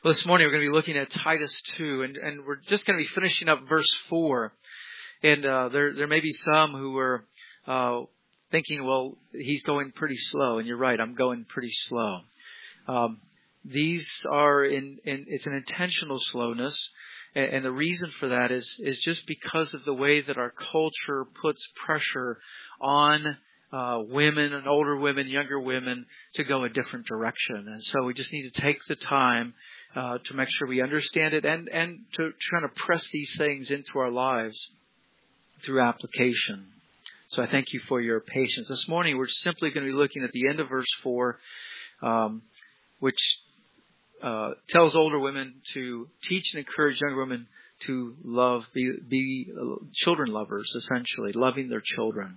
Well, this morning we're going to be looking at Titus 2, and we're just going to be finishing up verse 4. And there may be some who are thinking, well, he's going pretty slow. And you're right, I'm going pretty slow. These are it's an intentional slowness. And the reason for that is just because of the way that our culture puts pressure on women and older women, younger women, to go a different direction. And so we just need to take the time to make sure we understand it and to try to press these things into our lives through application. So I thank you for your patience. This morning we're simply going to be looking at the end of verse 4, which tells older women to teach and encourage younger women to love, be children lovers, essentially, loving their children.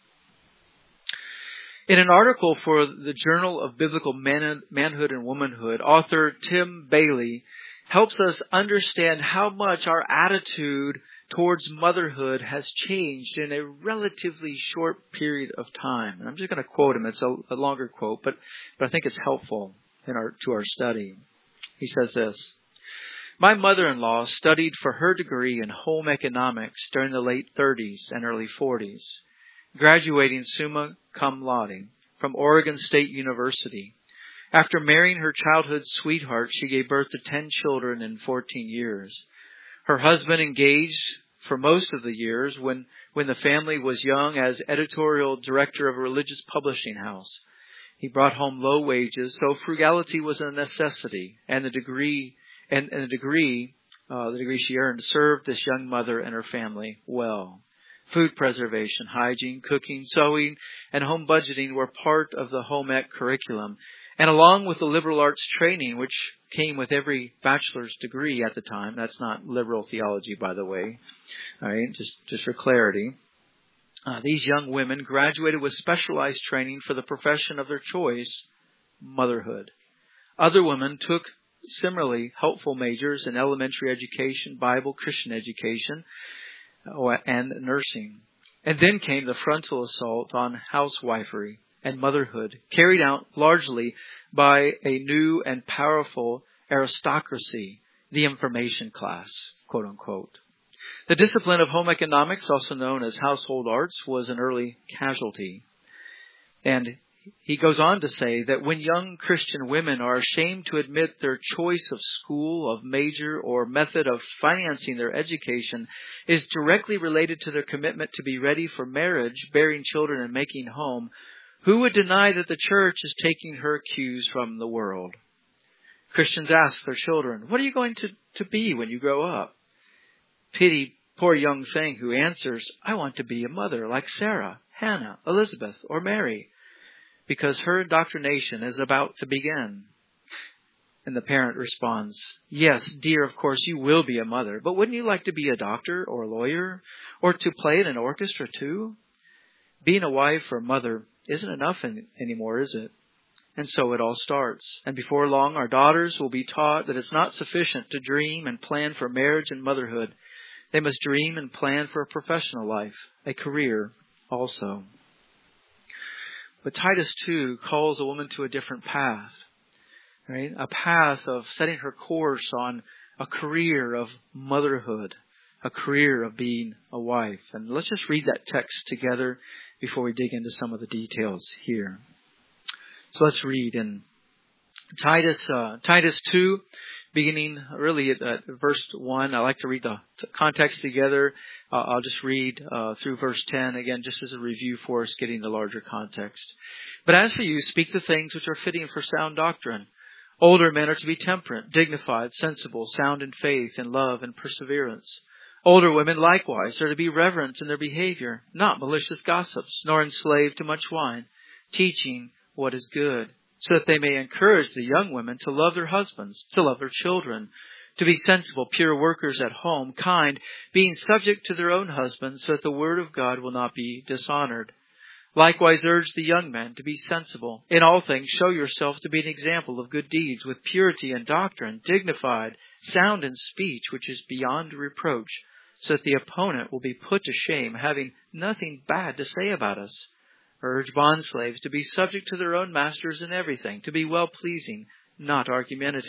In an article for the Journal of Biblical Manhood and Womanhood, author Tim Bailey helps us understand how much our attitude towards motherhood has changed in a relatively short period of time. And I'm just going to quote him. It's a longer quote, but I think it's helpful to our study. He says this: "My mother-in-law studied for her degree in home economics during the late 30s and early 40s. Graduating summa cum laude from Oregon State University. After marrying her childhood sweetheart, she gave birth to 10 children in 14 years. Her husband engaged for most of the years when the family was young as editorial director of a religious publishing house. He brought home low wages, so frugality was a necessity, and the degree she earned served this young mother and her family well. Food preservation, hygiene, cooking, sewing, and home budgeting were part of the home ec curriculum. And along with the liberal arts training, which came with every bachelor's degree at the time — that's not liberal theology, by the way, all right, just for clarity — these young women graduated with specialized training for the profession of their choice, motherhood. Other women took similarly helpful majors in elementary education, Bible, Christian education, and nursing. And then came the frontal assault on housewifery and motherhood, carried out largely by a new and powerful aristocracy, the information class, quote unquote. The discipline of home economics, also known as household arts, was an early casualty." And he goes on to say that when young Christian women are ashamed to admit their choice of school, of major, or method of financing their education is directly related to their commitment to be ready for marriage, bearing children, and making home, who would deny that the church is taking her cues from the world? Christians ask their children, "What are you going to be when you grow up?" Pity poor young thing who answers, "I want to be a mother like Sarah, Hannah, Elizabeth, or Mary," because her indoctrination is about to begin. And the parent responds, "Yes, dear, of course you will be a mother, but wouldn't you like to be a doctor or a lawyer, or to play in an orchestra too?" Being a wife or mother isn't enough anymore, is it? And so it all starts. And before long, our daughters will be taught that it's not sufficient to dream and plan for marriage and motherhood. They must dream and plan for a professional life, a career also. But Titus 2 calls a woman to a different path, right? A path of setting her course on a career of motherhood, a career of being a wife. And let's just read that text together before we dig into some of the details here. So let's read in Titus 2, beginning really at verse 1. I like to read the context together. I'll just read through verse 10, again, just as a review for us, getting the larger context. "But as for you, speak the things which are fitting for sound doctrine. Older men are to be temperate, dignified, sensible, sound in faith, in love, and perseverance. Older women likewise are to be reverent in their behavior, not malicious gossips, nor enslaved to much wine, teaching what is good, so that they may encourage the young women to love their husbands, to love their children, to be sensible, pure workers at home, kind, being subject to their own husbands, so that the word of God will not be dishonored. Likewise urge the young men to be sensible. In all things show yourself to be an example of good deeds, with purity and doctrine, dignified, sound in speech, which is beyond reproach, so that the opponent will be put to shame, having nothing bad to say about us. Urge bondslaves to be subject to their own masters in everything, to be well-pleasing, not argumentative,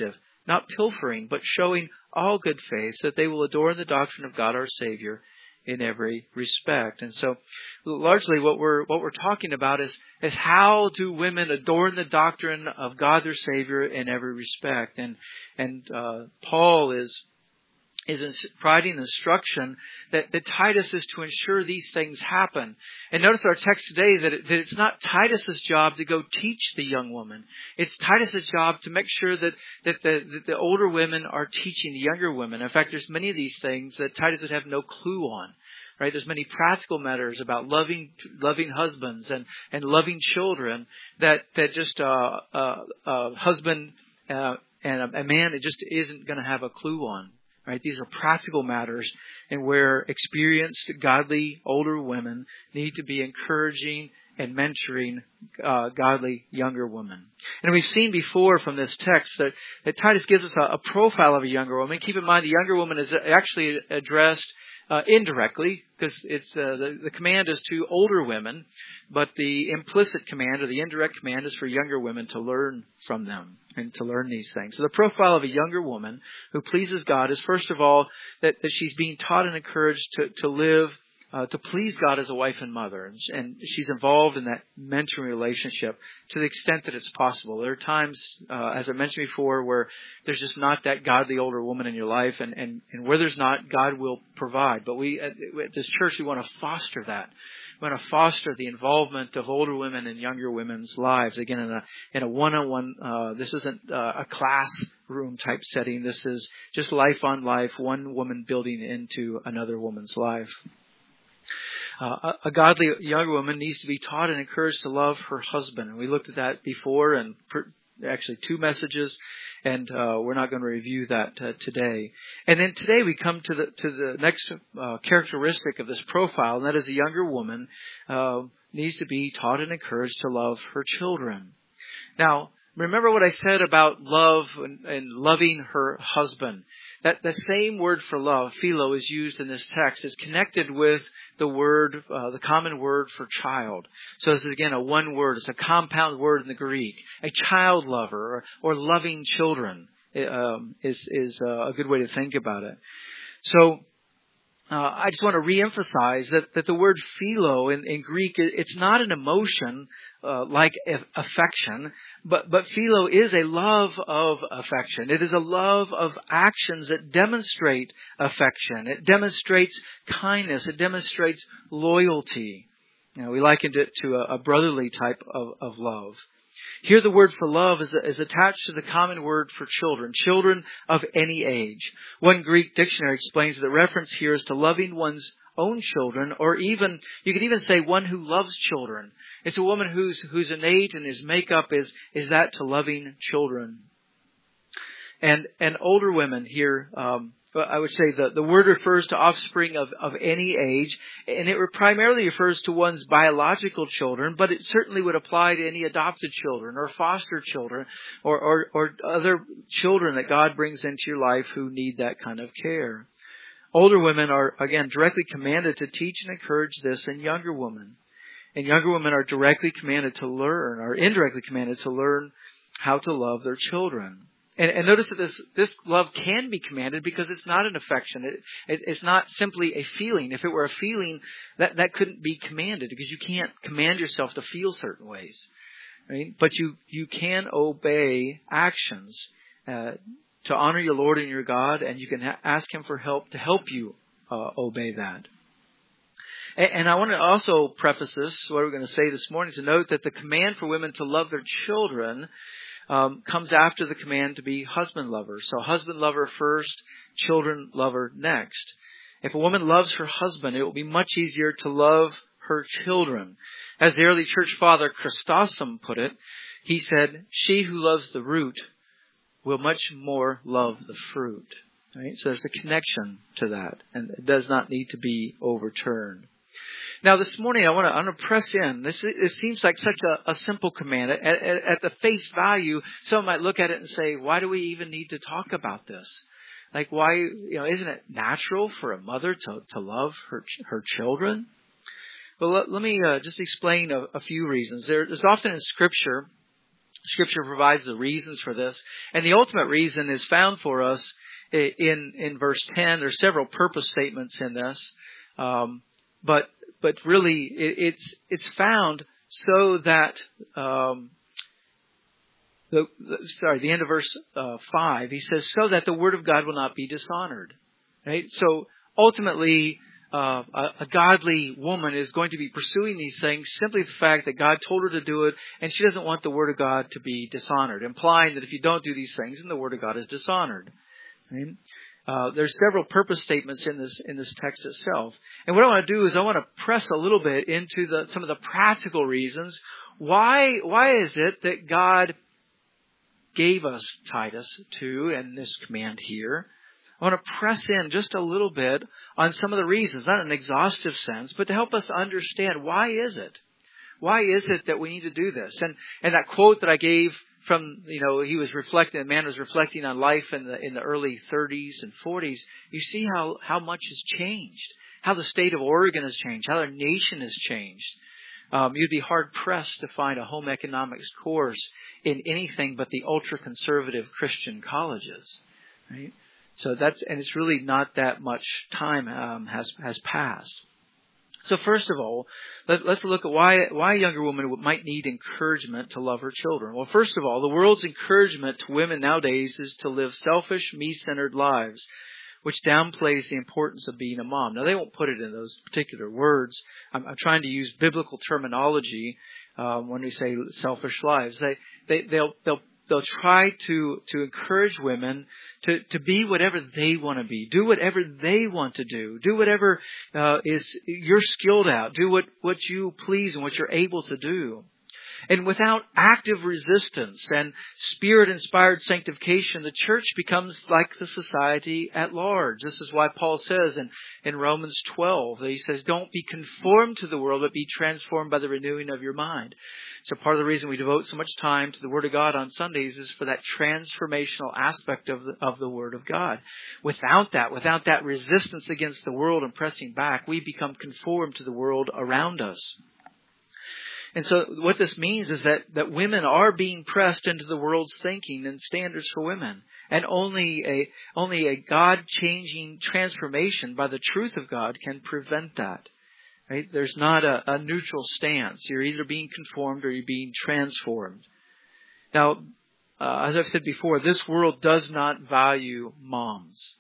not pilfering, but showing all good faith, so that they will adorn the doctrine of God our Savior in every respect. And so, largely, what we're talking about is how do women adorn the doctrine of God their Savior in every respect. And Paul is providing instruction that Titus is to ensure these things happen. And notice our text today that it's not Titus's job to go teach the young woman. It's Titus's job to make sure that the older women are teaching the younger women. In fact, there's many of these things that Titus would have no clue on. Right? There's many practical matters about loving husbands and loving children that just a husband and a man it just isn't going to have a clue on. Right? These are practical matters, and where experienced, godly, older women need to be encouraging and mentoring godly younger women. And we've seen before from this text that Titus gives us a profile of a younger woman. Keep in mind, the younger woman is actually addressed indirectly, because it's the command is to older women, but the implicit command or the indirect command is for younger women to learn from them and to learn these things. So the profile of a younger woman who pleases God is, first of all, that she's being taught and encouraged to live to please God as a wife and mother. And she's involved in that mentoring relationship to the extent that it's possible. There are times, as I mentioned before, where there's just not that godly older woman in your life. And where there's not, God will provide. But we, at this church, we want to foster that. We want to foster the involvement of older women in younger women's lives. Again, in a one-on-one, this isn't a classroom type setting. This is just life on life, one woman building into another woman's life. A godly younger woman needs to be taught and encouraged to love her husband. And we looked at that before, and actually 2 messages, and we're not going to review that today. And then today we come to the next characteristic of this profile, and that is a younger woman needs to be taught and encouraged to love her children. Now, remember what I said about love and loving her husband. That the same word for love, philo, is used in this text. It's connected with the word, the common word for child. So this is again a one word. It's a compound word in the Greek. A child lover or loving children is a good way to think about it. So I just want to reemphasize that the word philo in Greek, it's not an emotion like affection. But philo is a love of affection. It is a love of actions that demonstrate affection. It demonstrates kindness. It demonstrates loyalty. We likened it to a brotherly type of love. Here the word for love is attached to the common word for children of any age. One Greek dictionary explains that the reference here is to loving one's own children, or even, you could even say one who loves children. It's a woman whose innate and whose makeup is that to loving children. And older women here, I would say the word refers to offspring of any age, and it primarily refers to one's biological children, but it certainly would apply to any adopted children or foster children or other children that God brings into your life who need that kind of care. Older women are, again, directly commanded to teach and encourage this in younger women. And younger women are directly commanded to learn, or indirectly commanded to learn how to love their children. And notice that this love can be commanded because it's not an affection. It's not simply a feeling. If it were a feeling, that couldn't be commanded, because you can't command yourself to feel certain ways. Right? But you can obey actions to honor your Lord and your God, and you can ask Him for help to help you obey that. And I want to also preface this, what we're going to say this morning, to note that the command for women to love their children comes after the command to be husband lovers. So husband lover first, children lover next. If a woman loves her husband, it will be much easier to love her children. As the early church father Chrysostom put it, he said, "She who loves the root will much more love the fruit." Right? So there's a connection to that, and it does not need to be overturned. Now, this morning I want to press in. It seems like such a simple command. At the face value, some might look at it and say, "Why do we even need to talk about this? Like, why? Isn't it natural for a mother to love her children?" Well, let me just explain a few reasons. There's often in Scripture Scripture provides the reasons for this. And the ultimate reason is found for us in verse 10. There's several purpose statements in this. But really it's found so that, the end of verse 5, he says, so that the word of God will not be dishonored. Right? So ultimately, a godly woman is going to be pursuing these things simply the fact that God told her to do it, and she doesn't want the word of God to be dishonored, implying that if you don't do these things, then the word of God is dishonored. Right? There's several purpose statements in this text itself, and what I want to do is I want to press a little bit into some of the practical reasons why is it that God gave us Titus 2 and this command here. I want to press in just a little bit on some of the reasons, not in an exhaustive sense, but to help us understand why is it? Why is it that we need to do this? And that quote that I gave from, he was reflecting, the man was reflecting on life in the early 30s and 40s. You see how much has changed, how the state of Oregon has changed, how our nation has changed. You'd be hard pressed to find a home economics course in anything but the ultra conservative Christian colleges, right? So and it's really not that much time has passed. So first of all, let's look at why a younger woman might need encouragement to love her children. Well, first of all, the world's encouragement to women nowadays is to live selfish, me-centered lives, which downplays the importance of being a mom. Now, they won't put it in those particular words. I'm trying to use biblical terminology when we say selfish lives. They'll try to encourage women to be whatever they want to be, do whatever they want to do whatever you're skilled at, do what you please and what you're able to do. And without active resistance and Spirit-inspired sanctification, the church becomes like the society at large. This is why Paul says in Romans 12, that he says, don't be conformed to the world, but be transformed by the renewing of your mind. So part of the reason we devote so much time to the Word of God on Sundays is for that transformational aspect of the Word of God. Without that resistance against the world and pressing back, we become conformed to the world around us. And so what this means is that women are being pressed into the world's thinking and standards for women. And only a God-changing transformation by the truth of God can prevent that. Right? There's not a neutral stance. You're either being conformed or you're being transformed. Now, as I've said before, this world does not value moms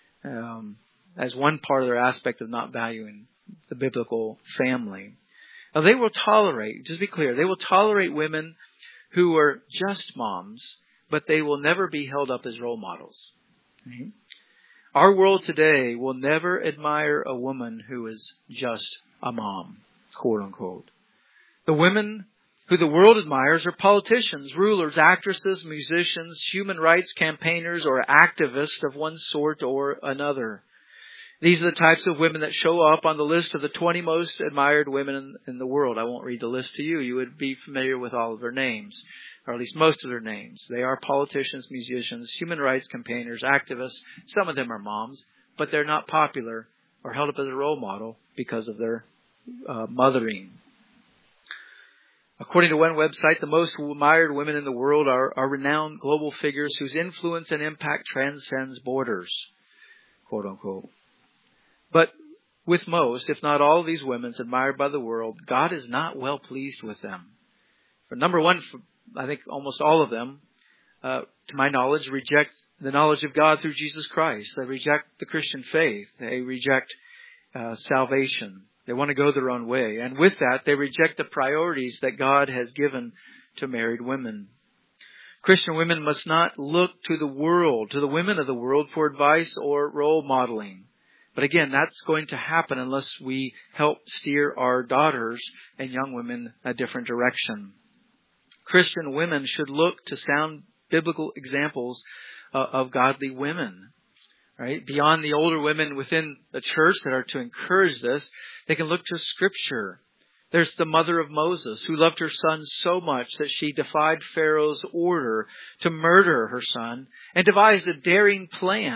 as one part of their aspect of not valuing the biblical family. Now, they will tolerate, just be clear, they will tolerate women who are just moms, but they will never be held up as role models. Mm-hmm. Our world today will never admire a woman who is just a mom, quote unquote. The women who the world admires are politicians, rulers, actresses, musicians, human rights campaigners, or activists of one sort or another. These are the types of women that show up on the list of the 20 most admired women in the world. I won't read the list to you. You would be familiar with all of their names, or at least most of their names. They are politicians, musicians, human rights campaigners, activists. Some of them are moms, but they're not popular or held up as a role model because of their mothering. According to one website, the most admired women in the world are renowned global figures whose influence and impact transcends borders, quote unquote. But with most, if not all of these women admired by the world, God is not well pleased with them. For number one, I think almost all of them, to my knowledge, reject the knowledge of God through Jesus Christ. They reject the Christian faith. They reject salvation. They want to go their own way. And with that, they reject the priorities that God has given to married women. Christian women must not look to the world, to the women of the world, for advice or role modeling. But again, that's going to happen unless we help steer our daughters and young women a different direction. Christian women should look to sound biblical examples of godly women. Right? Beyond the older women within the church that are to encourage this, they can look to Scripture. There's the mother of Moses, who loved her son so much that she defied Pharaoh's order to murder her son and devised a daring plan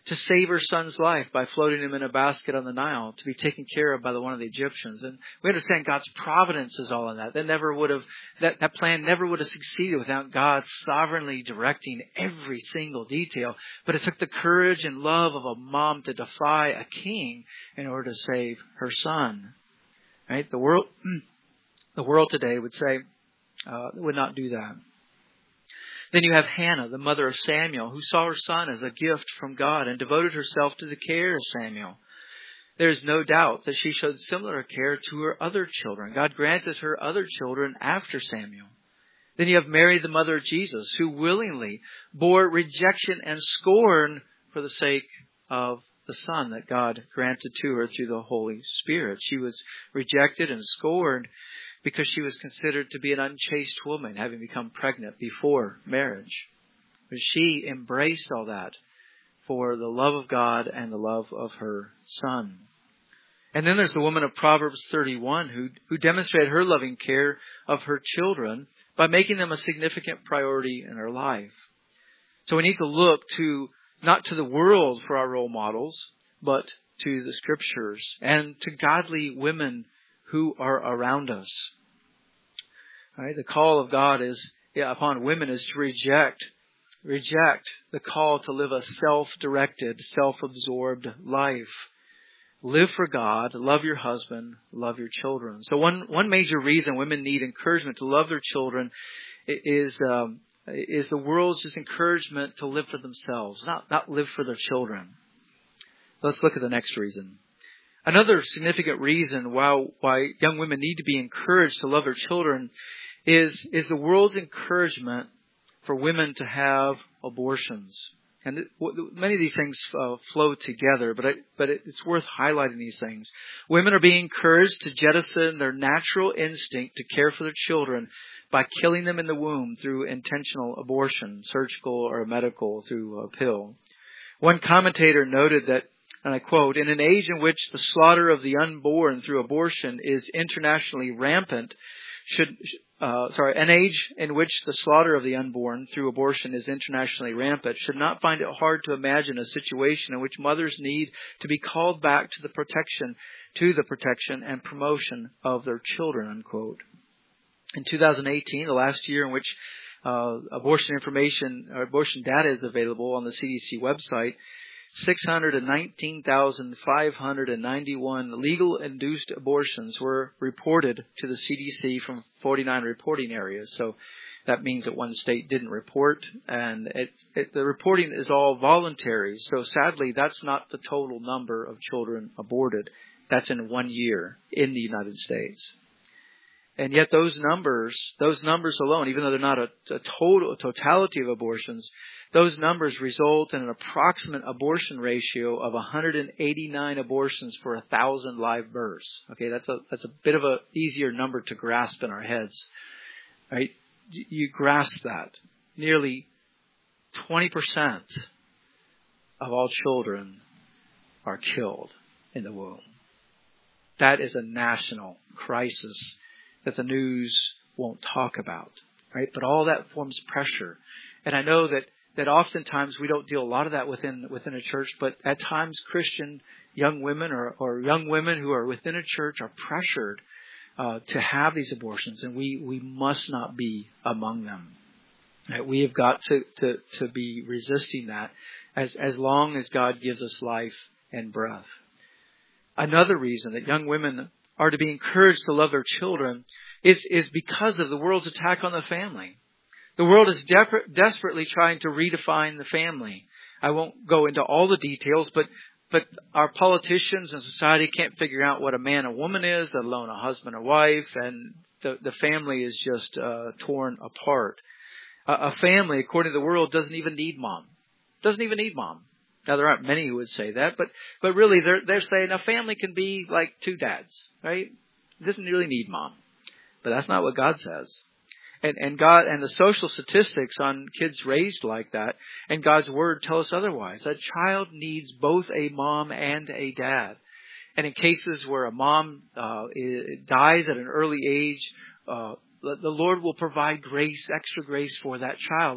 to save her son's life by floating him in a basket on the Nile to be taken care of by one of the Egyptians. And we understand God's providence is all in that. That plan never would have succeeded without God sovereignly directing every single detail. But it took the courage and love of a mom to defy a king in order to save her son. Right? The world today would say, would not do that. Then you have Hannah, the mother of Samuel, who saw her son as a gift from God and devoted herself to the care of Samuel. There is no doubt that she showed similar care to her other children. God granted her other children after Samuel. Then you have Mary, the mother of Jesus, who willingly bore rejection and scorn for the sake of the son that God granted to her through the Holy Spirit. She was rejected and scorned because she was considered to be an unchaste woman, having become pregnant before marriage. But she embraced all that for the love of God and the love of her son. And then there's the woman of Proverbs 31 who demonstrated her loving care of her children by making them a significant priority in her life. So we need to look not to the world for our role models, but to the Scriptures and to godly women who are around us. Right? The call of God upon women is to reject the call to live a self-directed, self-absorbed life. Live for God, love your husband, love your children. So one major reason women need encouragement to love their children is the world's just encouragement to live for themselves, not live for their children. Let's look at the next reason. Another significant reason why young women need to be encouraged to love their children is the world's encouragement for women to have abortions. And many of these things flow together, but it's worth highlighting these things. Women are being encouraged to jettison their natural instinct to care for their children by killing them in the womb through intentional abortion, surgical or medical, through a pill. One commentator noted that, and I quote, "In an age in which the slaughter of the unborn through abortion is internationally rampant, an age in which the slaughter of the unborn through abortion is internationally rampant should not find it hard to imagine a situation in which mothers need to be called back to the protection and promotion of their children," unquote. In 2018, the last year in which abortion information or abortion data is available on the CDC website, 619,591 legal-induced abortions were reported to the CDC from 49 reporting areas. So that means that one state didn't report, and the reporting is all voluntary. So sadly, that's not the total number of children aborted. That's in 1 year in the United States. And yet those numbers alone, even though they're not a totality of abortions, those numbers result in an approximate abortion ratio of 189 abortions for 1,000 live births. Okay, that's a bit of a easier number to grasp in our heads, right? You grasp that. Nearly 20% of all children are killed in the womb. That is a national crisis that the news won't talk about, right? But all that forms pressure. And I know that oftentimes we don't deal a lot of that within a church, but at times Christian young women or young women who are within a church are pressured to have these abortions, and we must not be among them. Right? We have got to be resisting that as long as God gives us life and breath. Another reason that young women are to be encouraged to love their children is because of the world's attack on the family. The world is desperately trying to redefine the family. I won't go into all the details, but our politicians and society can't figure out what a man and woman is, let alone a husband or wife, and the family is just torn apart. A family, according to the world, doesn't even need mom. Doesn't even need mom. Now, there aren't many who would say that, but really they're saying a family can be like two dads, right? It doesn't really need mom. But that's not what God says. And God and the social statistics on kids raised like that and God's word tell us otherwise. A child needs both a mom and a dad. And in cases where a mom dies at an early age, the Lord will provide grace, extra grace for that child. But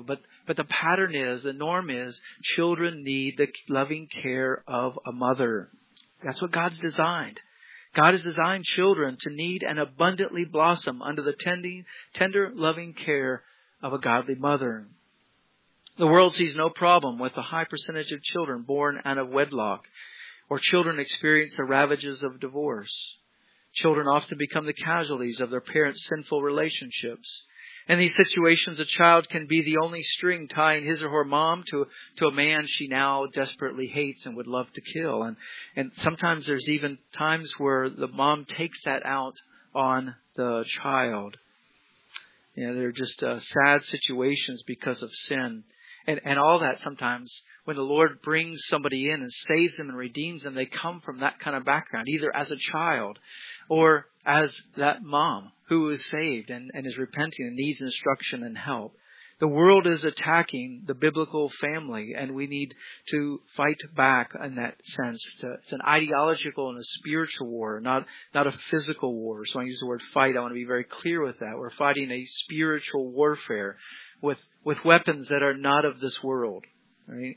But the pattern is, the norm is, children need the loving care of a mother. That's what God's designed. God has designed children to need and abundantly blossom under the tender, loving care of a godly mother. The world sees no problem with the high percentage of children born out of wedlock, or children experience the ravages of divorce. Children often become the casualties of their parents' sinful relationships. In these situations, a child can be the only string tying his or her mom to a man she now desperately hates and would love to kill. And sometimes there's even times where the mom takes that out on the child. They're just sad situations because of sin. And all that sometimes, when the Lord brings somebody in and saves them and redeems them, they come from that kind of background, either as a child or as that mom who is saved and is repenting and needs instruction and help. The world is attacking the biblical family, and we need to fight back in that sense. It's an ideological and a spiritual war, not a physical war. So when I use the word fight, I want to be very clear with that. We're fighting a spiritual warfare with weapons that are not of this world. Right?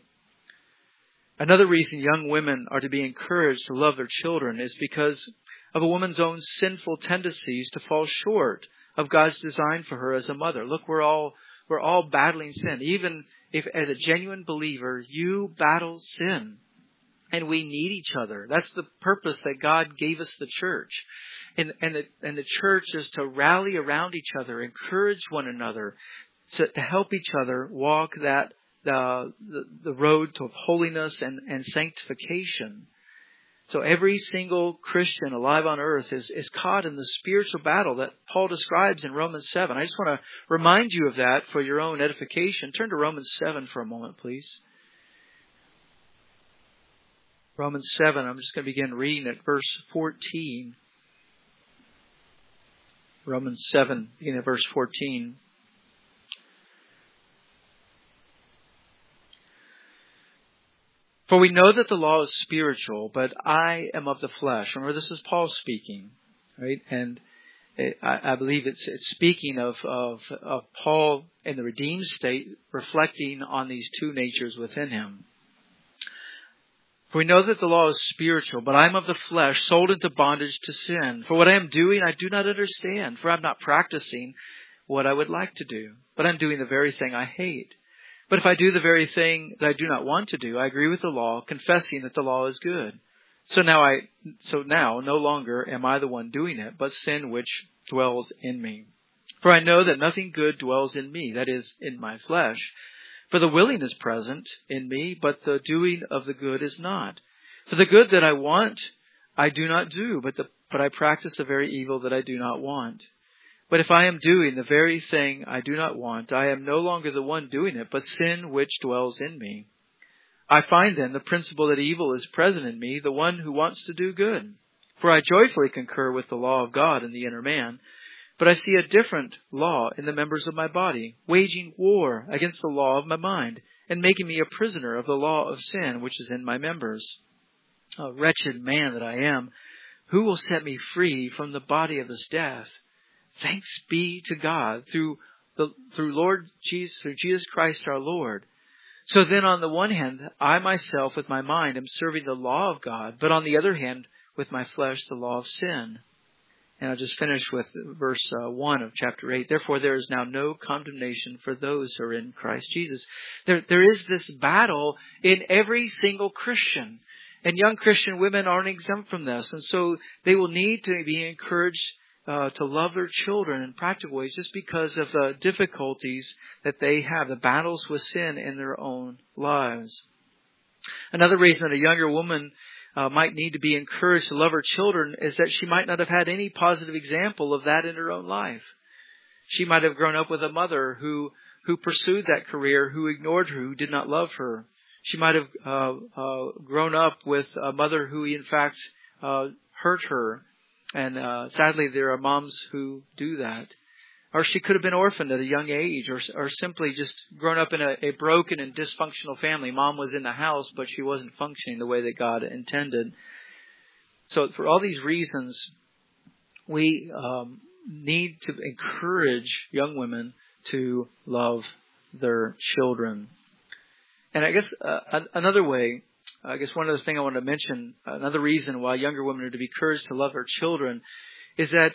Another reason young women are to be encouraged to love their children is because of a woman's own sinful tendencies to fall short of God's design for her as a mother. Look, we're all battling sin. Even if as a genuine believer, you battle sin. And we need each other. That's the purpose that God gave us the church. And the church is to rally around each other, encourage one another, to help each other walk the road to holiness and sanctification. So every single Christian alive on earth is caught in the spiritual battle that Paul describes in Romans 7. I just want to remind you of that for your own edification. Turn to Romans 7 for a moment, please. Romans 7, I'm just going to begin reading at verse 14. Romans 7, beginning at verse 14. For we know that the law is spiritual, but I am of the flesh. Remember, this is Paul speaking, right? And I believe it's speaking of Paul in the redeemed state, reflecting on these two natures within him. For we know that the law is spiritual, but I am of the flesh, sold into bondage to sin. For what I am doing, I do not understand, for I am not practicing what I would like to do, but I'm doing the very thing I hate. But if I do the very thing that I do not want to do, I agree with the law, confessing that the law is good. So now no longer am I the one doing it, but sin which dwells in me. For I know that nothing good dwells in me, that is, in my flesh. For the willing is present in me, but the doing of the good is not. For the good that I want, I do not do, but I practice the very evil that I do not want. But if I am doing the very thing I do not want, I am no longer the one doing it, but sin which dwells in me. I find then the principle that evil is present in me, the one who wants to do good. For I joyfully concur with the law of God in the inner man, but I see a different law in the members of my body, waging war against the law of my mind, and making me a prisoner of the law of sin which is in my members. Oh, wretched man that I am, who will set me free from the body of this death? Thanks be to God through Jesus Christ our Lord. So then on the one hand, I myself with my mind am serving the law of God, but on the other hand, with my flesh, the law of sin. And I'll just finish with verse 1 of chapter 8. Therefore, there is now no condemnation for those who are in Christ Jesus. There is this battle in every single Christian. And young Christian women aren't exempt from this. And so they will need to be encouraged to love their children in practical ways just because of the difficulties that they have, the battles with sin in their own lives. Another reason that a younger woman might need to be encouraged to love her children is that she might not have had any positive example of that in her own life. She might have grown up with a mother who pursued that career, who ignored her, who did not love her. She might have grown up with a mother who in fact hurt her. And sadly, there are moms who do that. Or she could have been orphaned at a young age, or simply just grown up in a broken and dysfunctional family. Mom was in the house, but she wasn't functioning the way that God intended. So for all these reasons, we need to encourage young women to love their children. And I guess another way, one other thing I want to mention, another reason why younger women are to be encouraged to love their children is that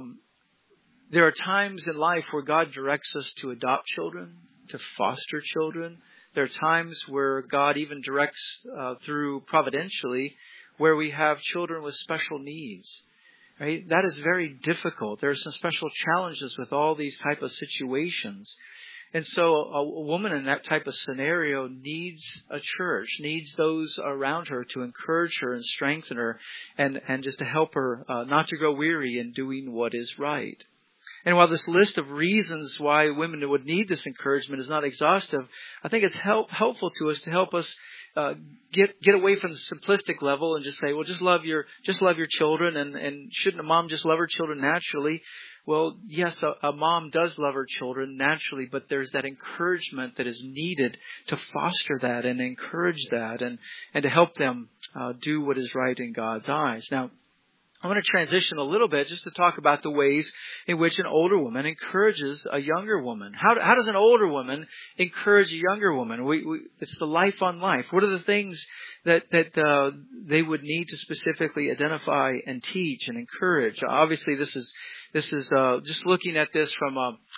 there are times in life where God directs us to adopt children, to foster children. There are times where God even directs through providentially where we have children with special needs. Right? That is very difficult. There are some special challenges with all these type of situations. And so a woman in that type of scenario needs a church, needs those around her to encourage her and strengthen her and just to help her not to grow weary in doing what is right. And while this list of reasons why women would need this encouragement is not exhaustive, I think it's helpful to us to help us get away from the simplistic level and just say, well, just love your children, and shouldn't a mom just love her children naturally? Well, yes, a mom does love her children naturally, but there's that encouragement that is needed to foster that and encourage that and to help them do what is right in God's eyes. Now, I want to transition a little bit just to talk about the ways in which an older woman encourages a younger woman. How does an older woman encourage a younger woman? It's the life on life. What are the things that they would need to specifically identify and teach and encourage? Obviously, this is just looking at this from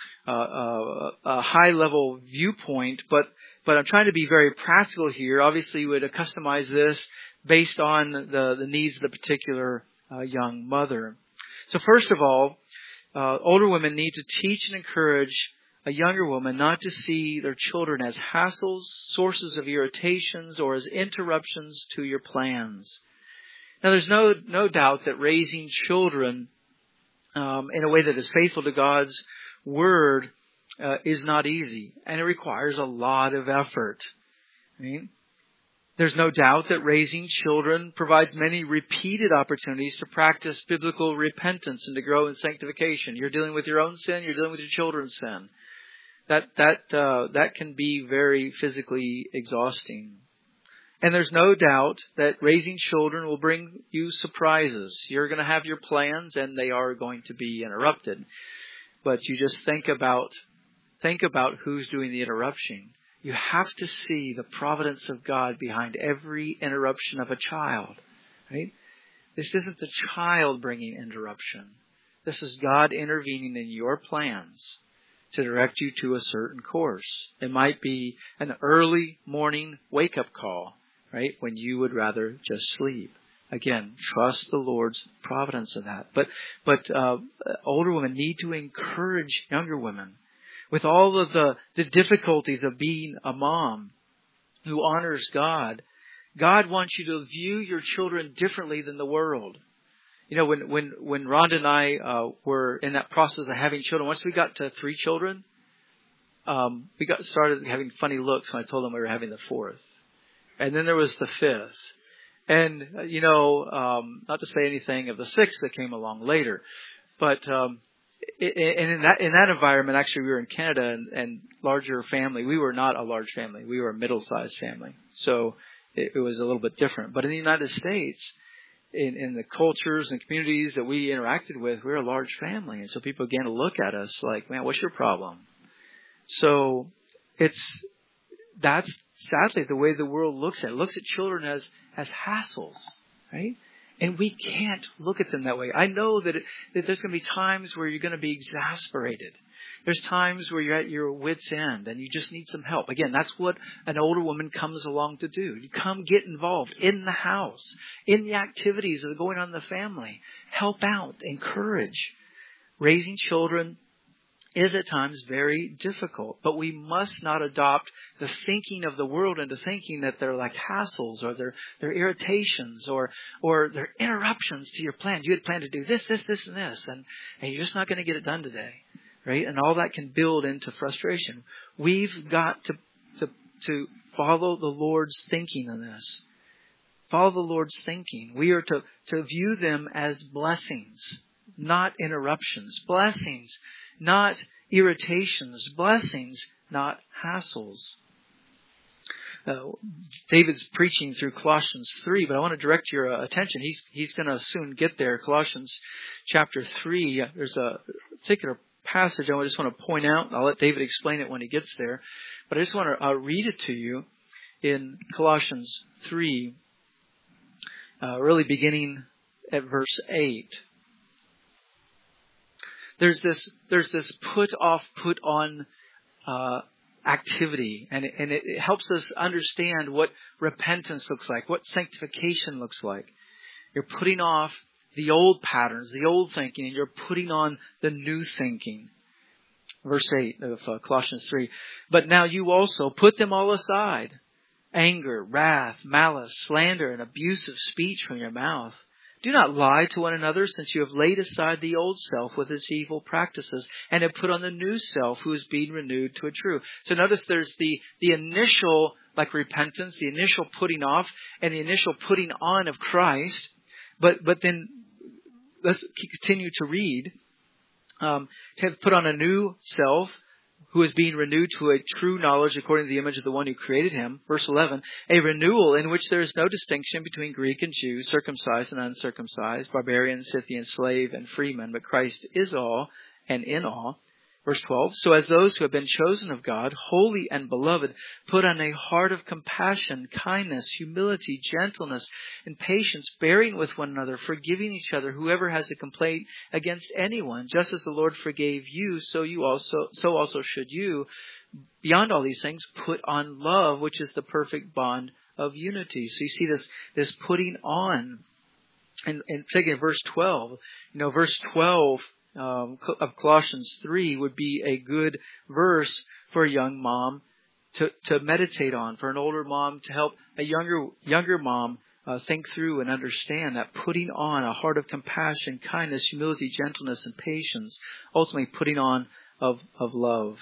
a high level viewpoint, but I'm trying to be very practical here. Obviously, you would customize this based on the needs of the particular young mother. So first of all, older women need to teach and encourage a younger woman not to see their children as hassles, sources of irritations, or as interruptions to your plans. Now, there's no doubt that raising children in a way that is faithful to God's Word is not easy, and it requires a lot of effort. Right? There's no doubt that raising children provides many repeated opportunities to practice biblical repentance and to grow in sanctification. You're dealing with your own sin, you're dealing with your children's sin. That can be very physically exhausting. And there's no doubt that raising children will bring you surprises. You're going to have your plans and they are going to be interrupted. But you just think about who's doing the interruption. You have to see the providence of God behind every interruption of a child, right? This isn't the child bringing interruption. This is God intervening in your plans to direct you to a certain course. It might be an early morning wake-up call, right, when you would rather just sleep. Again, trust the Lord's providence in that. But older women need to encourage younger women. With all of the difficulties of being a mom who honors God, God wants you to view your children differently than the world. You know, when Rhonda and I were in that process of having children, once we got to 3 children, we started having funny looks when I told them we were having the 4th. And then there was the 5th. And, not to say anything of the 6th that came along later, but in that environment, actually, we were in Canada and larger family. We were not a large family. We were a middle-sized family. So it was a little bit different. But in the United States, in the cultures and communities that we interacted with, we were a large family. And so people began to look at us like, man, what's your problem? So that's sadly the way the world looks at it. It looks at children as hassles, right? And we can't look at them that way. I know that there's going to be times where you're going to be exasperated. There's times where you're at your wit's end and you just need some help. Again, that's what an older woman comes along to do. You come get involved in the house, in the activities that are going on in the family. Help out, encourage. Raising children is at times very difficult, but we must not adopt the thinking of the world into thinking that they're like hassles or they're irritations or they're interruptions to your plan. You had planned to do this, and this, and you're just not going to get it done today, right? And all that can build into frustration. We've got to follow the Lord's thinking on this. Follow the Lord's thinking. We are to view them as blessings, not interruptions. Blessings, not irritations. Blessings, not hassles. David's preaching through Colossians 3, but I want to direct your attention. He's going to soon get there. Colossians chapter 3, there's a particular passage I just want to point out. I'll let David explain it when he gets there. But I just want to read it to you in Colossians 3, really beginning at verse 8. There's this put off, put on activity, and it helps us understand what repentance looks like, what sanctification looks like. You're putting off the old patterns, the old thinking, and you're putting on the new thinking. Verse 8 of Colossians 3. But now you also put them all aside. Anger, wrath, malice, slander, and abusive speech from your mouth. Do not lie to one another, since you have laid aside the old self with its evil practices and have put on the new self, who is being renewed to a true. So notice there's the initial repentance, the initial putting off, and the initial putting on of Christ. But then let's continue to read. Have put on a new self, who is being renewed to a true knowledge according to the image of the one who created him. Verse 11, a renewal in which there is no distinction between Greek and Jew, circumcised and uncircumcised, barbarian, Scythian, slave, and freeman, but Christ is all and in all. Verse 12, so as those who have been chosen of God, holy and beloved, put on a heart of compassion, kindness, humility, gentleness, and patience, bearing with one another, forgiving each other, whoever has a complaint against anyone, just as the Lord forgave you, so also should you. Beyond all these things, put on love, which is the perfect bond of unity. So you see this putting on. And particularly verse 12, verse 12, of Colossians 3 would be a good verse for a young mom to meditate on, for an older mom to help a younger mom think through and understand that putting on a heart of compassion, kindness, humility, gentleness, and patience, ultimately putting on of love.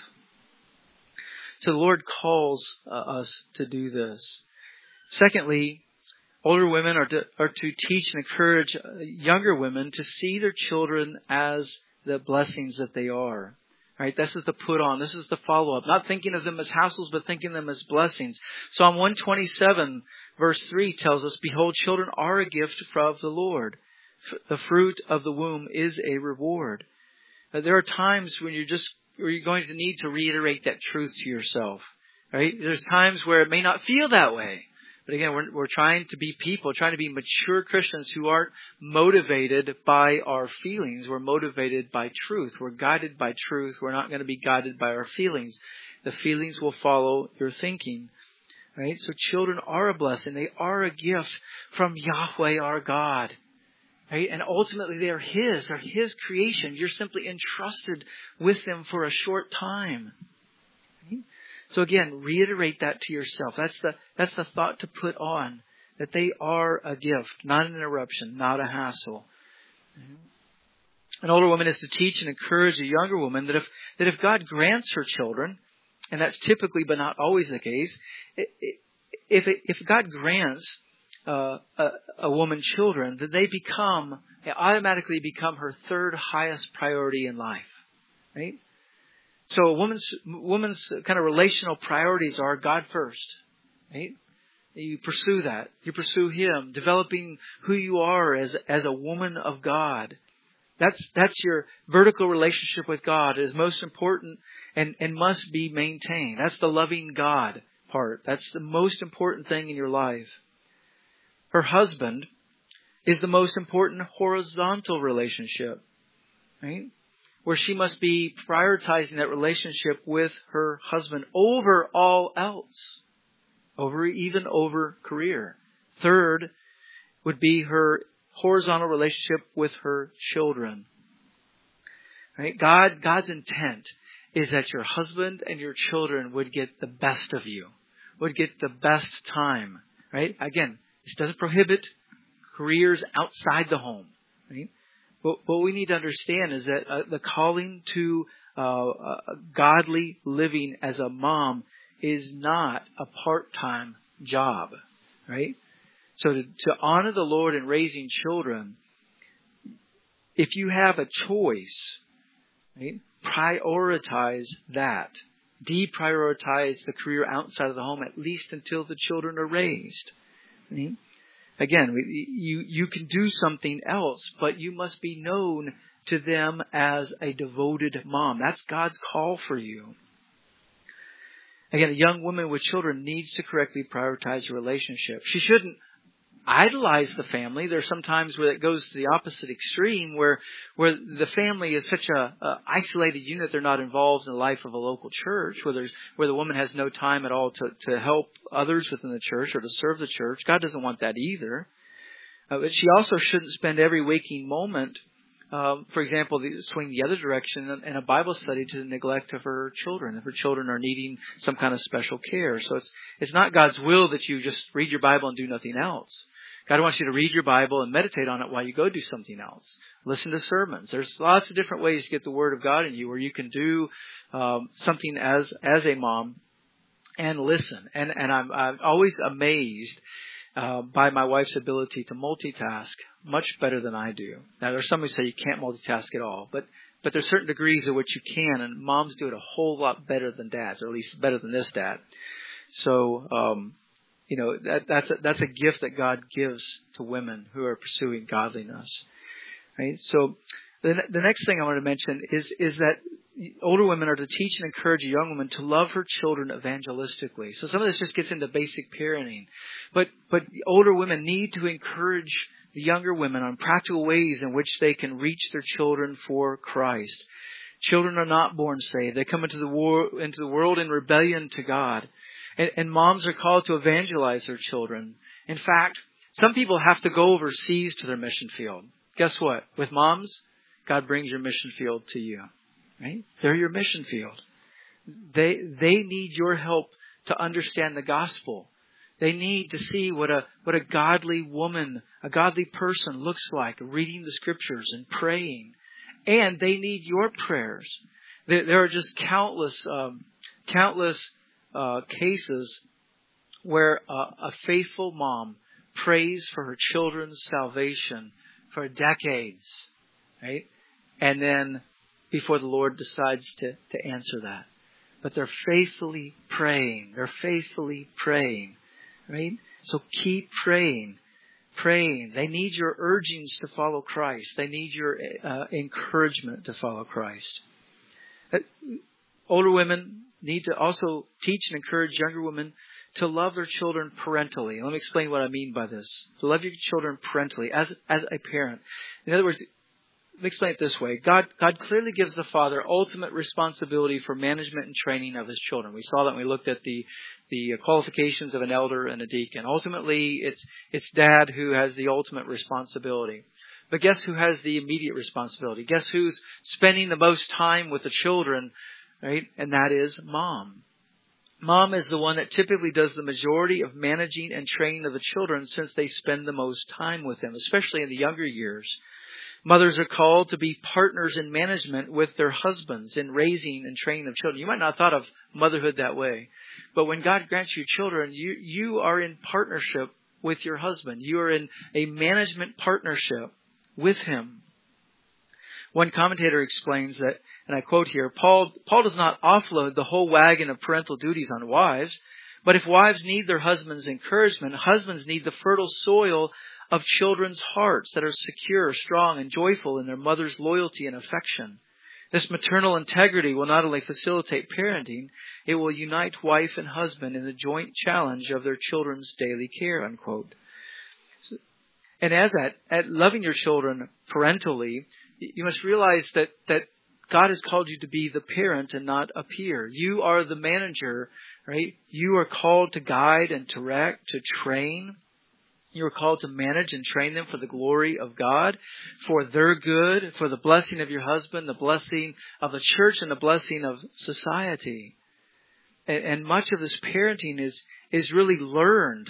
So the Lord calls us to do this. Secondly, older women are to teach and encourage younger women to see their children as the blessings that they are. Right? This is the put on. This is the follow up. Not thinking of them as hassles, but thinking of them as blessings. Psalm 127 verse 3 tells us, behold, children are a gift of the Lord. The fruit of the womb is a reward. There are times when you're going to need to reiterate that truth to yourself. Right? There's times where it may not feel that way. But again, we're trying to be people, trying to be mature Christians who aren't motivated by our feelings. We're motivated by truth. We're guided by truth. We're not going to be guided by our feelings. The feelings will follow your thinking. Right? So children are a blessing. They are a gift from Yahweh our God. Right? And ultimately they are His. They're His creation. You're simply entrusted with them for a short time. Right? So again, reiterate that to yourself. That's the thought to put on, that they are a gift, not an interruption, not a hassle. An older woman is to teach and encourage a younger woman that if God grants her children, and that's typically but not always the case, if God grants a woman children, then they automatically become her third highest priority in life, right? So a woman's kind of relational priorities are God first, right? You pursue that. You pursue Him, developing who you are as a woman of God. That's your vertical relationship with God is most important and must be maintained. That's the loving God part. That's the most important thing in your life. Her husband is the most important horizontal relationship, right? Where she must be prioritizing that relationship with her husband over all else, even over career. Third would be her horizontal relationship with her children. Right? God's intent is that your husband and your children would get the best of you, would get the best time. Right? Again, this doesn't prohibit careers outside the home. Right? What we need to understand is that the calling to godly living as a mom is not a part-time job, right? So to honor the Lord in raising children, if you have a choice, right, prioritize that. Deprioritize the career outside of the home, at least until the children are raised. Right? Again, you can do something else, but you must be known to them as a devoted mom. That's God's call for you. Again, a young woman with children needs to correctly prioritize her relationship. She shouldn't idolize the family. There's some times where it goes to the opposite extreme where the family is such a isolated unit, they're not involved in the life of a local church, where the woman has no time at all to help others within the church or to serve the church. God doesn't want that either. But she also shouldn't spend every waking moment, for example, swing the other direction in a Bible study to the neglect of her children, if her children are needing some kind of special care. So it's not God's will that you just read your Bible and do nothing else. God wants you to read your Bible and meditate on it while you go do something else. Listen to sermons. There's lots of different ways to get the Word of God in you where you can do something as a mom and listen. And I'm always amazed by my wife's ability to multitask much better than I do. Now, there's some who say you can't multitask at all, but there's certain degrees at which you can, and moms do it a whole lot better than dads, or at least better than this dad. So, that's a gift that God gives to women who are pursuing godliness. Right? So the next thing I want to mention is that older women are to teach and encourage a young woman to love her children evangelistically. So some of this just gets into basic parenting. But older women need to encourage the younger women on practical ways in which they can reach their children for Christ. Children are not born saved. They come into the world in rebellion to God. And moms are called to evangelize their children. In fact, some people have to go overseas to their mission field. Guess what? With moms, God brings your mission field to you. Right? They're your mission field. They need your help to understand the gospel. They need to see what a godly woman, a godly person looks like, reading the scriptures and praying. And they need your prayers. There are just countless cases where a faithful mom prays for her children's salvation for decades, right? And then before the Lord decides to answer that. But they're faithfully praying. Right? So keep praying. They need your urgings to follow Christ. They need your encouragement to follow Christ. Older women need to also teach and encourage younger women to love their children parentally. Let me explain what I mean by this. To love your children parentally as a parent. In other words, let me explain it this way. God clearly gives the father ultimate responsibility for management and training of his children. We saw that when we looked at the qualifications of an elder and a deacon. Ultimately, it's dad who has the ultimate responsibility. But guess who has the immediate responsibility? Guess who's spending the most time with the children, right? And that is mom. Mom is the one that typically does the majority of managing and training of the children since they spend the most time with them, especially in the younger years. Mothers are called to be partners in management with their husbands in raising and training of children. You might not have thought of motherhood that way, but when God grants you children, you are in partnership with your husband. You are in a management partnership with him. One commentator explains that, and I quote here, Paul does not offload the whole wagon of parental duties on wives, but if wives need their husband's encouragement, husbands need the fertile soil of children's hearts that are secure, strong, and joyful in their mother's loyalty and affection. This maternal integrity will not only facilitate parenting, it will unite wife and husband in the joint challenge of their children's daily care, unquote. And as at loving your children parentally, you must realize that God has called you to be the parent and not a peer. You are the manager, right? You are called to guide and direct, to train. You are called to manage and train them for the glory of God, for their good, for the blessing of your husband, the blessing of the church, and the blessing of society. And much of this parenting is really learned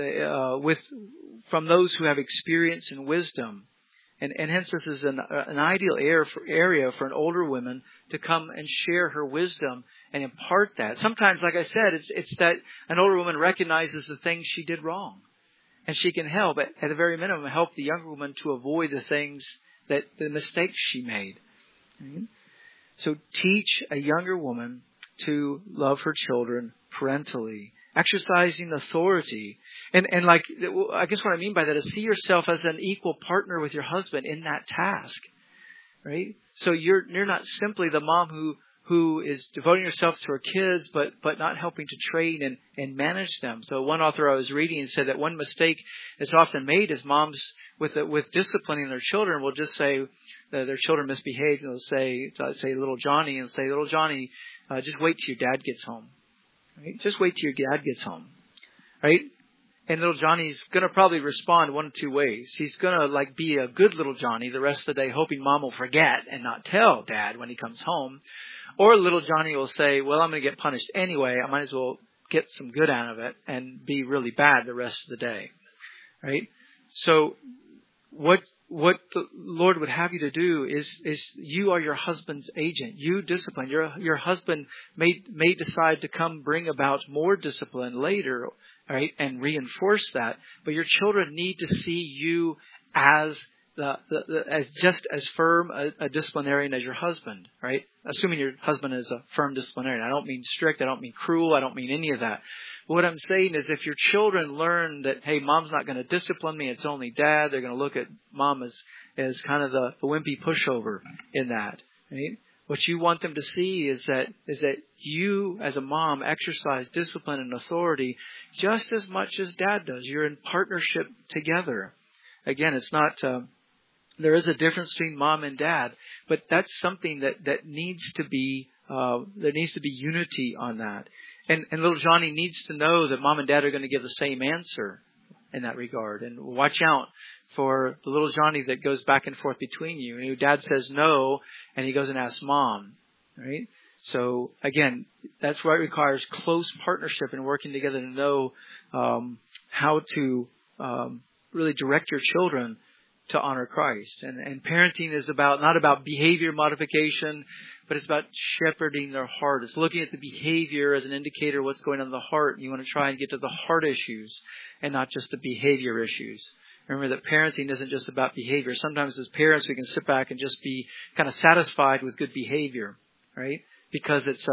from those who have experience and wisdom. And hence this is an ideal area for an older woman to come and share her wisdom and impart that. Sometimes, like I said, it's that an older woman recognizes the things she did wrong. And she can help, at the very minimum, help the younger woman to avoid the mistakes she made. Mm-hmm. So teach a younger woman to love her children parentally, exercising authority. And like, I guess what I mean by that is see yourself as an equal partner with your husband in that task. right? So you're not simply the mom who is devoting herself to her kids, but not helping to train and manage them. So one author I was reading said that one mistake that's often made is moms with disciplining their children will just say that their children misbehaved, and they'll say little Johnny, and say, little Johnny, just wait till your dad gets home. Right? Just wait till your dad gets home. Right? And little Johnny's going to probably respond one of two ways. He's going to be a good little Johnny the rest of the day, hoping mom will forget and not tell dad when he comes home. Or little Johnny will say, well, I'm going to get punished anyway. I might as well get some good out of it and be really bad the rest of the day. Right? So what the Lord would have you to do is you are your husband's agent. You discipline. Your husband may decide to come bring about more discipline later, right, and reinforce that. But your children need to see you as as just as firm a disciplinarian as your husband, right? Assuming your husband is a firm disciplinarian. I don't mean strict. I don't mean cruel. I don't mean any of that. But what I'm saying is if your children learn that, hey, mom's not going to discipline me, it's only dad, they're going to look at mom as kind of the wimpy pushover in that, right? What you want them to see is that you as a mom exercise discipline and authority just as much as dad does. You're in partnership together. Again, it's not... there is a difference between mom and dad, but that's something that needs to be, there needs to be unity on that. And little Johnny needs to know that mom and dad are going to give the same answer in that regard. And watch out for the little Johnny that goes back and forth between you. And your dad says no, and he goes and asks mom, right? So again, that's why it requires close partnership and working together to know how to really direct your children to honor Christ. And parenting is not about behavior modification, but it's about shepherding their heart. It's looking at the behavior as an indicator of what's going on in the heart. And you want to try and get to the heart issues and not just the behavior issues. Remember that parenting isn't just about behavior. Sometimes as parents we can sit back and just be kind of satisfied with good behavior, right? Because it's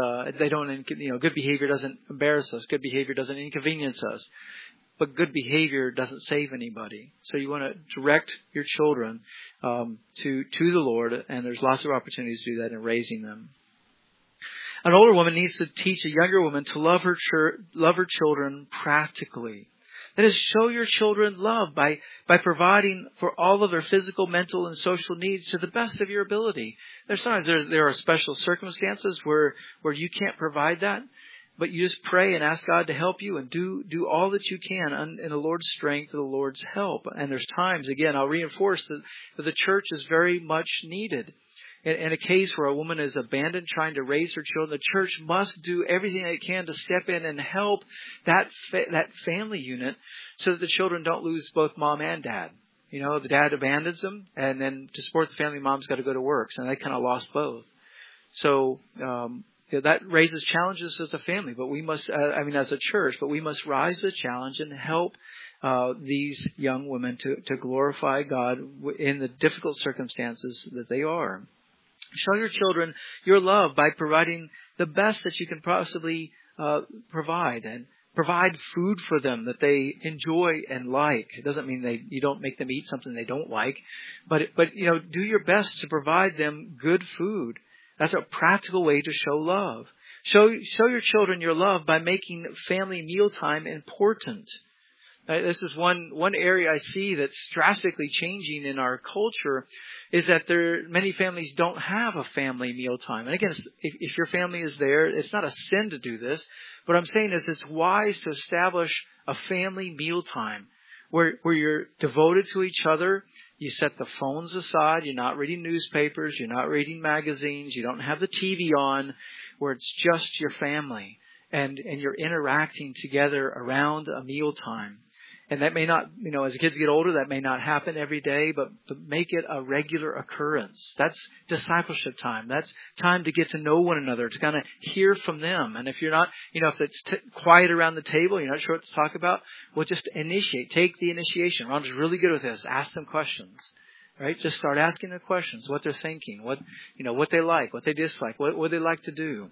good behavior doesn't embarrass us. Good behavior doesn't inconvenience us. But good behavior doesn't save anybody. So you want to direct your children to the Lord, and there's lots of opportunities to do that in raising them. An older woman needs to teach a younger woman to love her children practically. That is, show your children love by providing for all of their physical, mental, and social needs to the best of your ability. Sometimes there are special circumstances where you can't provide that. But you just pray and ask God to help you and do all that you can in the Lord's strength, and the Lord's help. And there's times, again, I'll reinforce that the church is very much needed. In a case where a woman is abandoned trying to raise her children, the church must do everything it can to step in and help that family unit so that the children don't lose both mom and dad. You know, the dad abandons them, and then to support the family, mom's got to go to work. So they kind of lost both. So, that raises challenges as a family, but we must, as a church, but we must rise to the challenge and help these young women to glorify God in the difficult circumstances that they are. Show your children your love by providing the best that you can possibly provide, and provide food for them that they enjoy and like. It doesn't mean you don't make them eat something they don't like, but do your best to provide them good food. That's a practical way to show love. Show your children your love by making family mealtime important. This is one area I see that's drastically changing in our culture, is that many families don't have a family mealtime. And again, if your family is there, it's not a sin to do this. What I'm saying is it's wise to establish a family mealtime where you're devoted to each other. You set the phones aside. You're not reading newspapers. You're not reading magazines. You don't have the TV on, where it's just your family. And you're interacting together around a mealtime. And that may not, as kids get older, that may not happen every day, but make it a regular occurrence. That's discipleship time. That's time to get to know one another, to kind of hear from them. And if you're not, if it's quiet around the table, you're not sure what to talk about, well, just initiate. Take the initiation. Ron's really good with this. Ask them questions, right? Just start asking them questions, what they're thinking, what they like, what they dislike, what they like to do.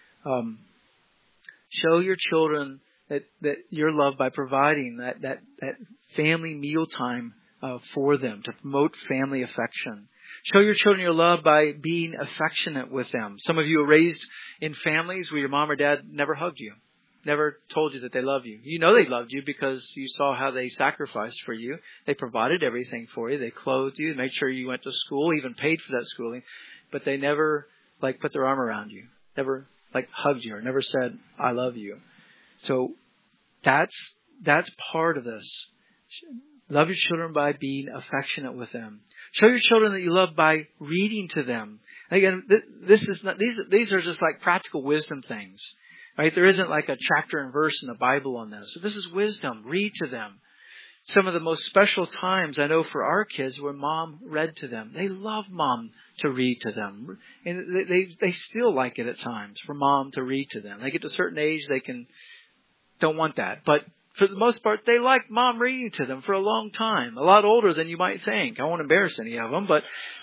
Show your children that your love by providing that family mealtime for them, to promote family affection. Show your children your love by being affectionate with them. Some of you are raised in families where your mom or dad never hugged you, never told you that they love you. You know they loved you because you saw how they sacrificed for you. They provided everything for you. They clothed you, made sure you went to school, even paid for that schooling. But they never put their arm around you, never hugged you, or never said, I love you. So that's part of this. Love your children by being affectionate with them. Show your children that you love by reading to them. Again, these are just like practical wisdom things, right? There isn't like a chapter and verse in the Bible on this. So this is wisdom. Read to them. Some of the most special times I know for our kids were mom read to them. They love mom to read to them, and they still like it at times for mom to read to them. They get to a certain age, they don't want that, but for the most part, they like mom reading to them for a long time. A lot older than you might think. I won't embarrass any of them, but,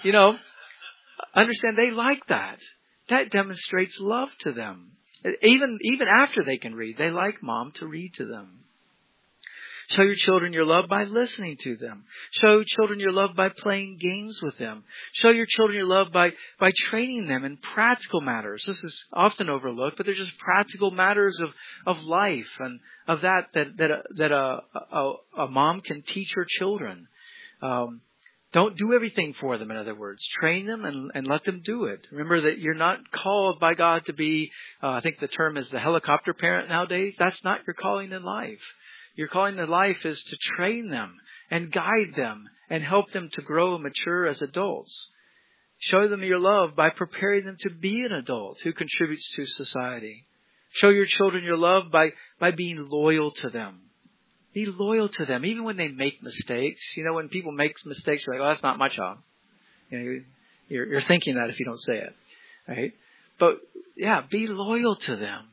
understand they like that. That demonstrates love to them. Even after they can read, they like mom to read to them. Show your children your love by listening to them. Show children your love by playing games with them. Show your children your love by training them in practical matters. This is often overlooked, but they're just practical matters of life and of that a mom can teach her children. Don't do everything for them, in other words. Train them and let them do it. Remember that you're not called by God to be, I think the term is the helicopter parent nowadays. That's not your calling in life. Your calling in life is to train them and guide them and help them to grow and mature as adults. Show them your love by preparing them to be an adult who contributes to society. Show your children your love by being loyal to them. Be loyal to them, even when they make mistakes. When people make mistakes, you're like, oh, that's not my job. You're thinking that if you don't say it, right? But yeah, be loyal to them.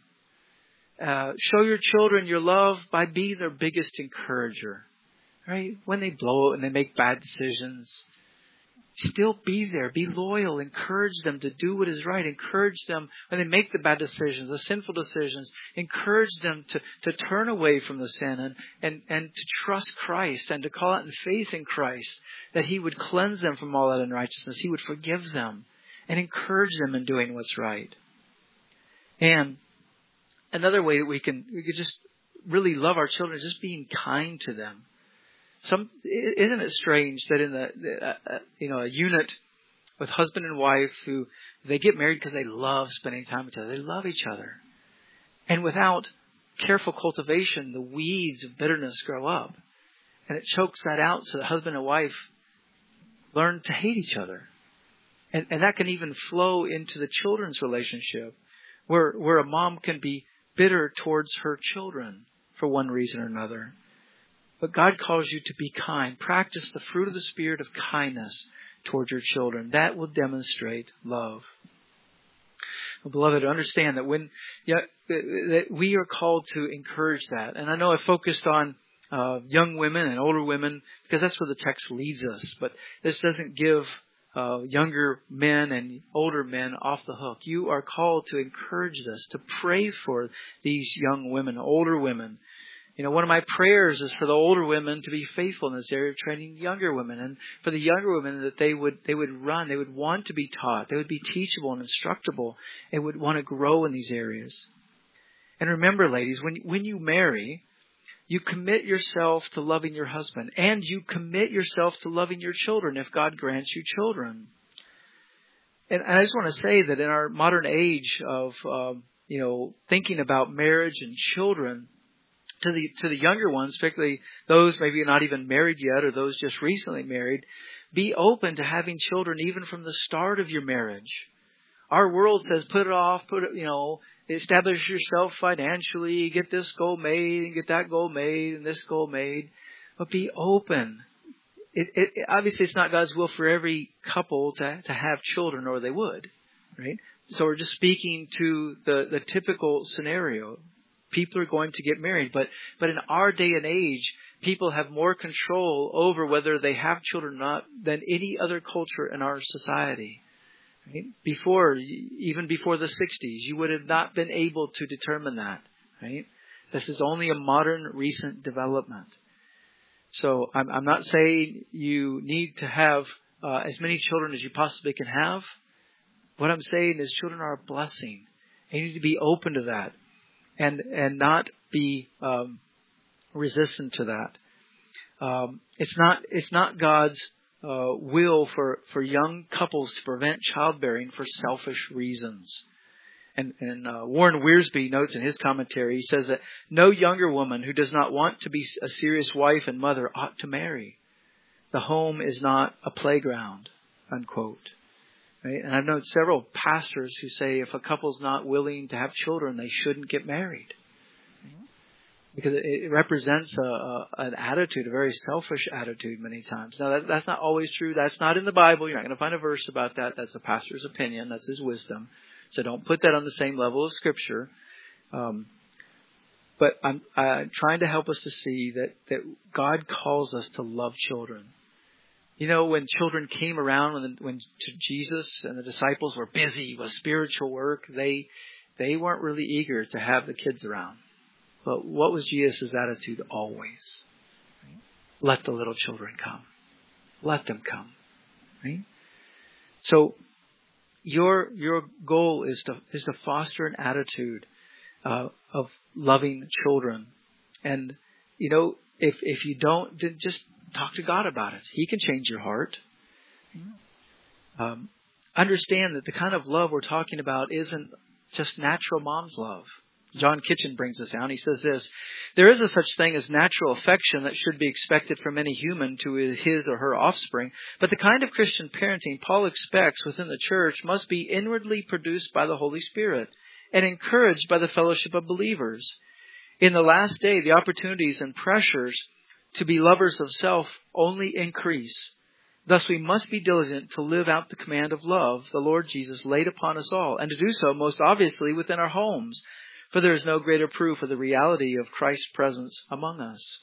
Show your children your love by being their biggest encourager, right? When they blow it and they make bad decisions, still be there. Be loyal. Encourage them to do what is right. Encourage them when they make the bad decisions, the sinful decisions. Encourage them to turn away from the sin and to trust Christ and to call out in faith in Christ that He would cleanse them from all that unrighteousness. He would forgive them and encourage them in doing what's right. And another way that we could just really love our children is just being kind to them. Isn't it strange that in a unit with husband and wife who they get married because they love spending time with each other. They love each other. And without careful cultivation, the weeds of bitterness grow up. And it chokes that out so that husband and wife learn to hate each other. And that can even flow into the children's relationship where a mom can be bitter towards her children for one reason or another. But God calls you to be kind. Practice the fruit of the Spirit of kindness towards your children. That will demonstrate love. Well, beloved, understand that that we are called to encourage that. And I know I focused on young women and older women because that's where the text leads us. But this doesn't give younger men and older men off the hook. You are called to encourage this, to pray for these young women, older women. One of my prayers is for the older women to be faithful in this area of training younger women, and for the younger women that they would run, they would want to be taught, they would be teachable and instructable, and would want to grow in these areas. And remember, ladies, when you marry, you commit yourself to loving your husband, and you commit yourself to loving your children if God grants you children. And I just want to say that in our modern age of thinking about marriage and children, to the younger ones, particularly those maybe not even married yet or those just recently married, be open to having children even from the start of your marriage. Our world says put it off, establish yourself financially, get this goal made and get that goal made and this goal made. But be open. Obviously it's not God's will for every couple to have children, or they would, right? So we're just speaking to the typical scenario. People are going to get married, but in our day and age, people have more control over whether they have children or not than any other culture in our society. Right? Even before the 60s, you would have not been able to determine that. Right? This is only a modern, recent development. So I'm not saying you need to have as many children as you possibly can have. What I'm saying is children are a blessing. You need to be open to that and not be resistant to that. It's not God's will for young couples to prevent childbearing for selfish reasons. And Warren Wiersbe notes in his commentary, he says that no younger woman who does not want to be a serious wife and mother ought to marry. The home is not a playground, unquote. Right? And I've known several pastors who say if a couple's not willing to have children, they shouldn't get married. Because it represents an attitude, a very selfish attitude many times. Now, that's not always true. That's not in the Bible. You're not going to find a verse about that. That's the pastor's opinion. That's his wisdom. So don't put that on the same level as Scripture. But I'm trying to help us to see that God calls us to love children. You know, when children came around, when to Jesus and the disciples were busy with spiritual work, they weren't really eager to have the kids around. But what was Jesus' attitude always? Let the little children come. Let them come. Right? So your goal is to foster an attitude of loving children. And you know, if you don't, then just talk to God about it. He can change your heart. Understand that the kind of love we're talking about isn't just natural mom's love. John Kitchen brings this down. He says this: there is a such thing as natural affection that should be expected from any human to his or her offspring. But the kind of Christian parenting Paul expects within the church must be inwardly produced by the Holy Spirit and encouraged by the fellowship of believers. In the last day, the opportunities and pressures to be lovers of self only increase. Thus we must be diligent to live out the command of love the Lord Jesus laid upon us all, and to do so most obviously within our homes. For there is no greater proof of the reality of Christ's presence among us.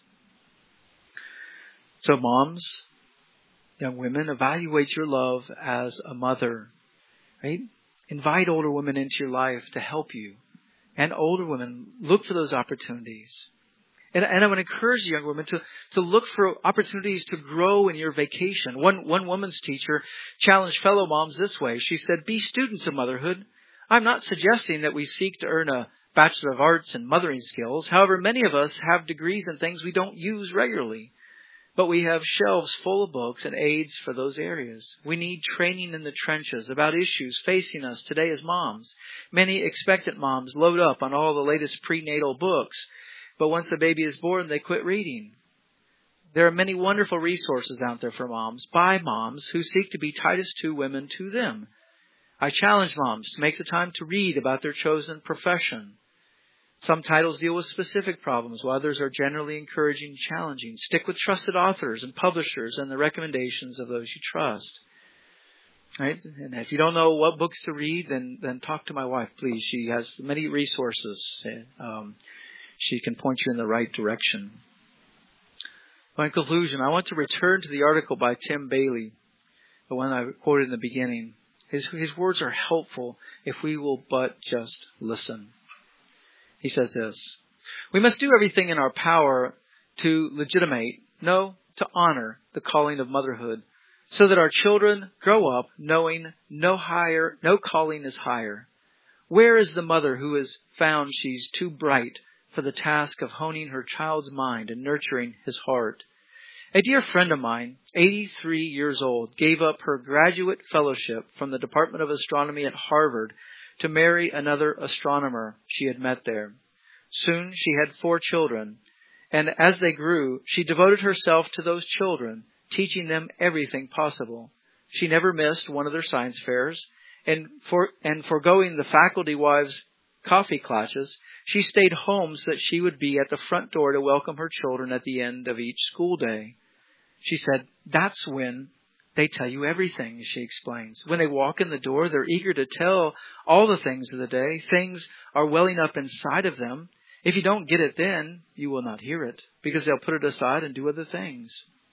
So moms, young women, evaluate your love as a mother. Right? Invite older women into your life to help you. And older women, look for those opportunities. And I want to encourage young women to look for opportunities to grow in your vacation. One woman's teacher challenged fellow moms this way. She said, be students of motherhood. I'm not suggesting that we seek to earn a Bachelor of Arts in mothering skills. However, many of us have degrees in things we don't use regularly. But we have shelves full of books and aids for those areas. We need training in the trenches about issues facing us today as moms. Many expectant moms load up on all the latest prenatal books. But once the baby is born, they quit reading. There are many wonderful resources out there for moms, by moms, who seek to be Titus II women to them. I challenge moms to make the time to read about their chosen profession. Some titles deal with specific problems, while others are generally encouraging and challenging. Stick with trusted authors and publishers and the recommendations of those you trust. Right? And if you don't know what books to read, then talk to my wife, please. She has many resources. She can point you in the right direction. Well, in conclusion, I want to return to the article by Tim Bailey, the one I quoted in the beginning. His words are helpful if we will but just listen. He says this: we must do everything in our power to legitimate, to honor the calling of motherhood, so that our children grow up knowing no calling is higher. Where is the mother who has found she's too bright for the task of honing her child's mind and nurturing his heart? A dear friend of mine, 83 years old, gave up her graduate fellowship from the Department of Astronomy at Harvard to marry another astronomer she had met there. Soon she had 4 children, and as they grew, she devoted herself to those children, teaching them everything possible. She never missed one of their science fairs, and foregoing the faculty wives' coffee classes, she stayed home so that she would be at the front door to welcome her children at the end of each school day. She said, that's when they tell you everything, she explains. When they walk in the door, they're eager to tell all the things of the day. Things are welling up inside of them. If you don't get it then, you will not hear it, because they'll put it aside and do other things.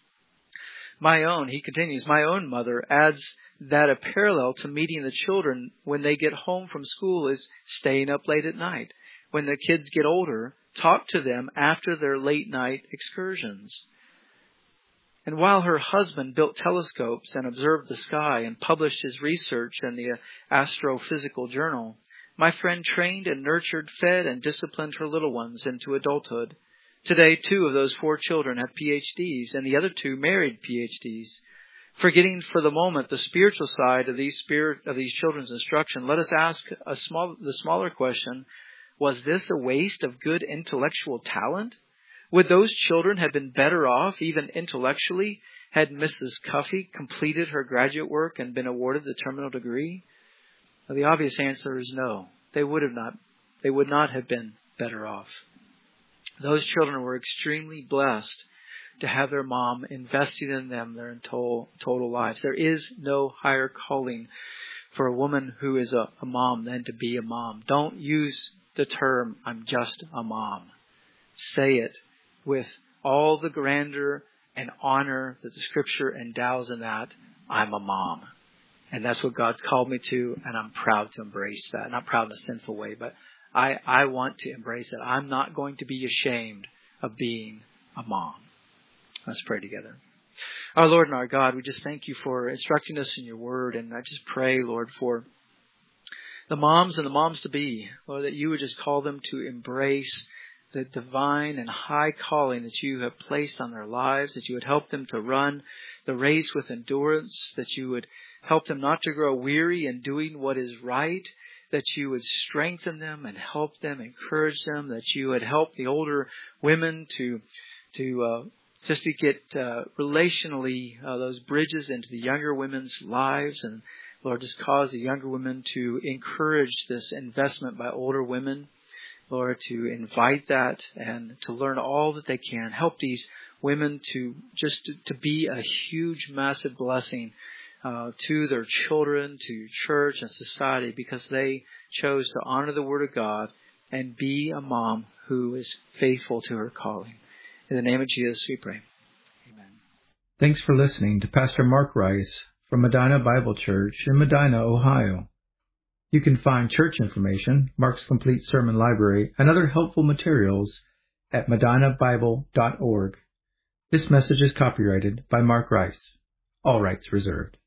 He continues, my own mother adds that a parallel to meeting the children when they get home from school is staying up late at night. When the kids get older, talk to them after their late night excursions. And while her husband built telescopes and observed the sky and published his research in the Astrophysical Journal, my friend trained and nurtured, fed and disciplined her little ones into adulthood. Today, 2 of those 4 children have PhDs, and the other 2 married PhDs. Forgetting for the moment the spiritual side of these children's instruction, let us ask the smaller question: was this a waste of good intellectual talent? Would those children have been better off, even intellectually, had Mrs. Cuffey completed her graduate work and been awarded the terminal degree? Well, the obvious answer is no. They would not have been better off. Those children were extremely blessed to have their mom investing in them their total lives. There is no higher calling for a woman who is a mom than to be a mom. Don't use the term, "I'm just a mom." Say it with all the grandeur and honor that the Scripture endows in that. I'm a mom. And that's what God's called me to, and I'm proud to embrace that. Not proud in a sinful way, but I want to embrace it. I'm not going to be ashamed of being a mom. Let's pray together. Our Lord and our God, we just thank you for instructing us in your word. And I just pray, Lord, for the moms and the moms-to-be, Lord, that you would just call them to embrace the divine and high calling that you have placed on their lives, that you would help them to run the race with endurance, that you would help them not to grow weary in doing what is right, that you would strengthen them and help them, encourage them, that you would help the older women to get relationally those bridges into the younger women's lives. And Lord, just cause the younger women to encourage this investment by older women. Lord, to invite that and to learn all that they can. Help these women to be a huge, massive blessing to their children, to church and society, because they chose to honor the Word of God and be a mom who is faithful to her calling. In the name of Jesus, we pray. Amen. Thanks for listening to Pastor Mark Rice from Medina Bible Church in Medina, Ohio. You can find church information, Mark's Complete Sermon Library, and other helpful materials at medinabible.org. This message is copyrighted by Mark Rice. All rights reserved.